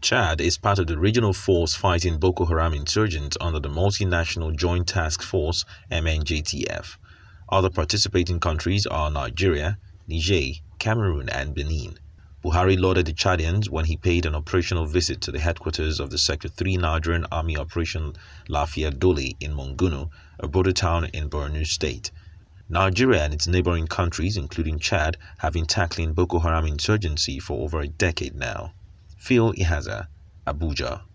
Chad is part of the regional force fighting Boko Haram insurgents under the Multinational Joint Task Force (MNJTF). Other participating countries are Nigeria, Niger, Cameroon and Benin. Buhari lauded the Chadians when he paid an operational visit to the headquarters of the Sector 3 Nigerian Army Operation Lafia Dole in Mongunu, a border town in Borno State. Nigeria and its neighboring countries, including Chad, have been tackling Boko Haram insurgency for over a decade now. Phil Ihaza, Abuja.